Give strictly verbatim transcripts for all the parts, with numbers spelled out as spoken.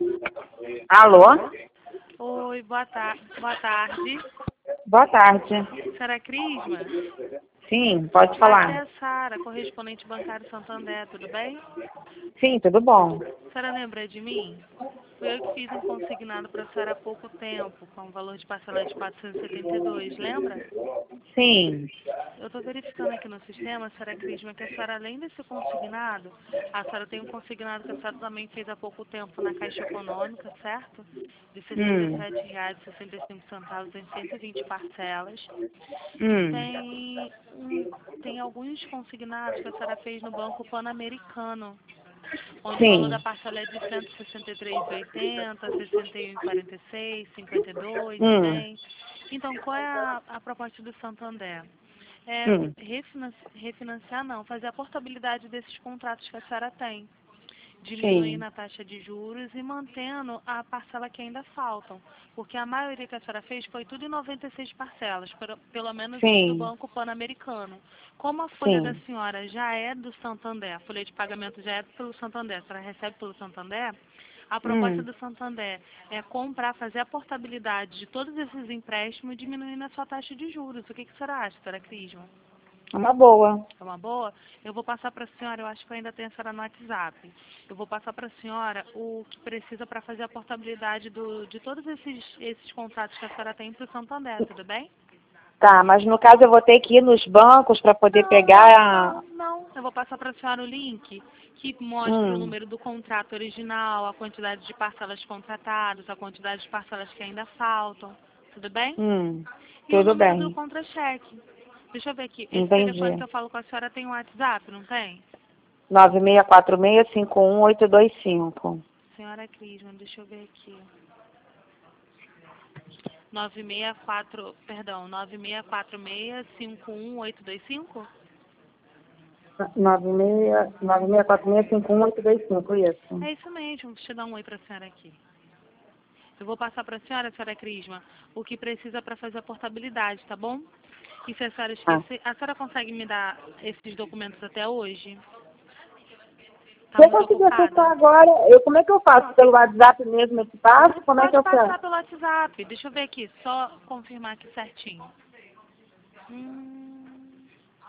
Alô? Oi, boa, tar boa tarde. Boa tarde. Senhora Crisma? Sim, pode Aqui é falar. a Sara, correspondente bancário Santander, tudo bem? Sim, tudo bom. A senhora lembra de mim? Fui eu que fiz um consignado para a senhora há pouco tempo, com um valor de parcela de quatrocentos e setenta e dois, lembra? Sim. Eu estou verificando aqui no sistema, senhora Crisma, que a senhora, além desse consignado, a senhora tem um consignado que a senhora também fez há pouco tempo na Caixa Econômica, certo? De sessenta e Hum. sete reais e sessenta e cinco centavos em cento e vinte parcelas. E Hum. tem, um, tem alguns consignados que a senhora fez no Banco Pan-Americano, onde o valor da Sim. parcela é de cento e sessenta e três reais e oitenta centavos, sessenta e um reais e quarenta e seis centavos, cinquenta e dois reais, Hum. cem. Então, qual é a, a proposta do Santander? É Hum. refinanciar, refinanciar, não, fazer a portabilidade desses contratos que a senhora tem, diminuindo Sim. a taxa de juros e mantendo a parcela que ainda faltam, porque a maioria que a senhora fez foi tudo em noventa e seis parcelas, pelo, pelo menos os do Sim. Banco Pan-Americano. Como a folha da Sim. senhora já é do Santander, a folha de pagamento já é pelo Santander, a senhora recebe pelo Santander, a proposta Hum. do Santander é comprar, fazer a portabilidade de todos esses empréstimos, diminuindo a sua taxa de juros. O que, que a senhora acha, senhora Crisma? É uma boa. É uma boa? Eu vou passar para a senhora, eu acho que eu ainda tenho a senhora no WhatsApp. Eu vou passar para a senhora o que precisa para fazer a portabilidade do, de todos esses, esses contratos que a senhora tem para o Santander, tudo bem? Tá, mas no caso eu vou ter que ir nos bancos para poder Não, não, pegar. não. Eu vou passar para a senhora o link que mostra o Hum. número do contrato original, a quantidade de parcelas contratadas, a quantidade de parcelas que ainda faltam, tudo bem? Hum. E o Tudo número do bem. contra-cheque. Deixa eu ver aqui. Esse telefone que Entendi. eu falo com a senhora tem um WhatsApp, não tem? nove seis quatro seis, cinco um oito dois cinco. Senhora Crisma, deixa eu ver aqui. nove seis quatro, perdão, nove seis quatro seis, cinco um oito dois cinco? nove seis nove seis quatro seis, cinco um oito dois cinco, isso. É isso mesmo, deixa eu dar um oi para a senhora aqui. Eu vou passar para a senhora, senhora Crisma, o que precisa para fazer a portabilidade, tá bom? E se a senhora Ah. esquecer, a senhora consegue me dar esses documentos até hoje? Tá Se eu muito conseguir acessar ocupada? agora, eu, como é que eu faço? Pelo WhatsApp mesmo esse passo? Como é que Pode eu faço? passar pelo WhatsApp. Deixa eu ver aqui, só confirmar aqui certinho. Hum,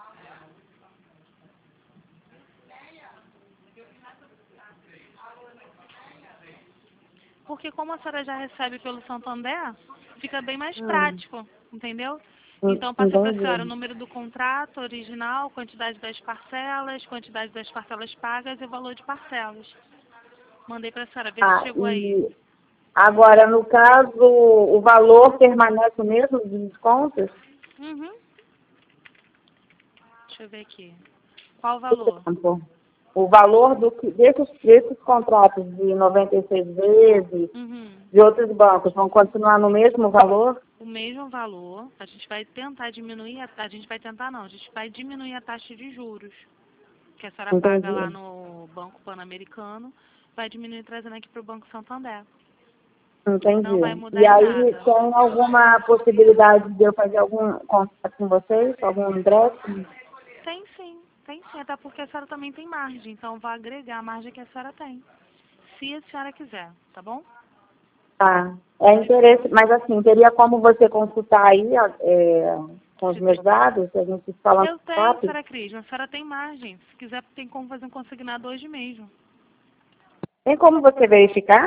porque como a senhora já recebe pelo Santander, fica bem mais Hum, prático, entendeu? en- Então, eu passei para a senhora o entendi. número do contrato original, quantidade das parcelas, quantidade das parcelas pagas e o valor de parcelas. Mandei para a senhora, ver se Ah, chegou aí. e agora, no caso, o valor permanece o mesmo dos descontos? Uhum. Deixa eu ver aqui. Qual o Por valor? exemplo, o valor do, que- desses, desses contratos de noventa e seis vezes, Uhum. de outros bancos, vão continuar no mesmo valor? O mesmo valor, a gente vai tentar diminuir, a, a gente vai tentar não, a gente vai diminuir a taxa de juros que a senhora paga lá Entendi. no Banco Pan-Americano, vai diminuir trazendo aqui para o Banco Santander. Não vai Entendi. mudar E em aí, nada. tem alguma possibilidade de eu fazer algum contato com vocês? Algum empréstimo? Tem sim, tem sim, até porque a senhora também tem margem, então vai agregar a margem que a senhora tem. Se a senhora quiser, tá bom? Tá. É interesse, mas assim, teria como você consultar aí ó, é, com os Se meus tem- dados, a gente fala no Eu tenho, WhatsApp? senhora Cris, a senhora tem margem. Se quiser, tem como fazer um consignado hoje mesmo. Tem como você verificar?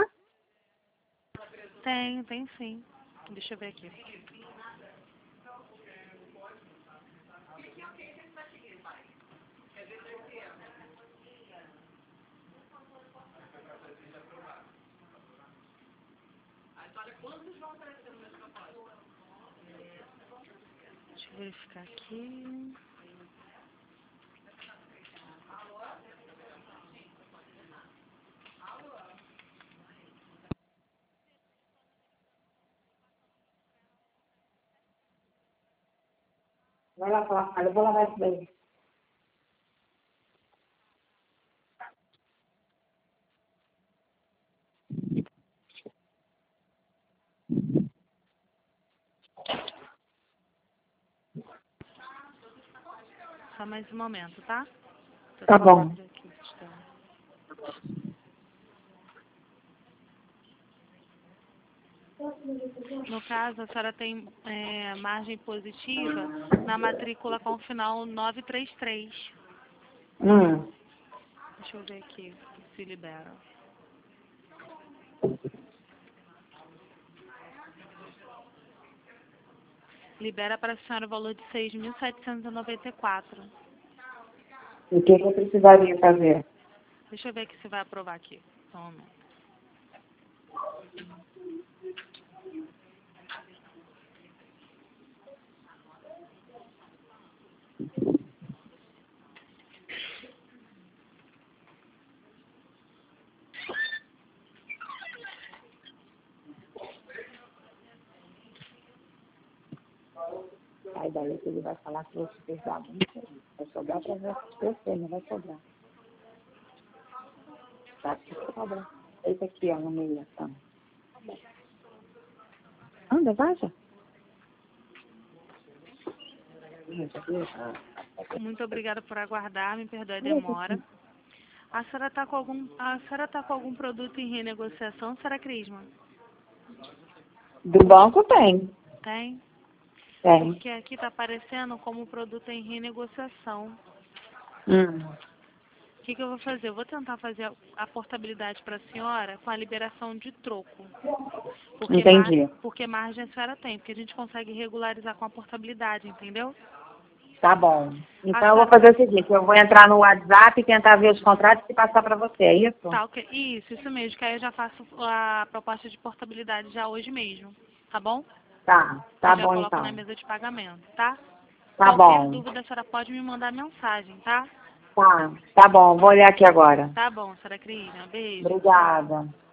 Tem, tem sim. Deixa eu ver aqui. Deixa eu verificar aqui. Vai lá falar, olha, eu vou lavar isso daí. Só mais um momento, tá? Tô Tá tentando bom. abrir aqui o sistema. No caso, a senhora tem é, margem positiva na matrícula com o final nove três três. Hum. Deixa eu ver aqui se libera. Libera para a senhora o valor de seis mil setecentos e noventa e quatro. O que que eu precisaria fazer? Deixa eu ver aqui se vai aprovar aqui. Só um momento. Aí daí que ele vai falar que você fez bagunça. Vai sobrar para você, não vai sobrar. Tá, que sobra. Esse aqui, ó, no meio, tá. Anda, vaza. Muito obrigada por aguardar, me perdoe a demora. A senhora está com algum, a senhora tá com algum produto em renegociação, senhora Crisma? Do banco tem. Tem? Tem. Porque aqui está aparecendo como produto em renegociação. Hum. O que, que eu vou fazer? Eu vou tentar fazer a, a portabilidade para a senhora com a liberação de troco. Porque, Entendi. mar, porque margem a senhora tem, porque a gente consegue regularizar com a portabilidade, entendeu? Tá bom. Então A eu vou senhora fazer o seguinte, eu vou entrar no WhatsApp, tentar ver os contratos e passar para você, é isso? tá, ok. Isso, isso mesmo, que aí eu já faço a proposta de portabilidade já hoje mesmo, tá bom? Tá, tá Eu já bom coloco na então. mesa de pagamento, tá? Tá Qualquer bom. dúvida, a senhora pode me mandar mensagem, tá? Tá, tá bom, vou olhar aqui agora. Tá bom, senhora Cristina. Beijo. Tchau. Obrigada.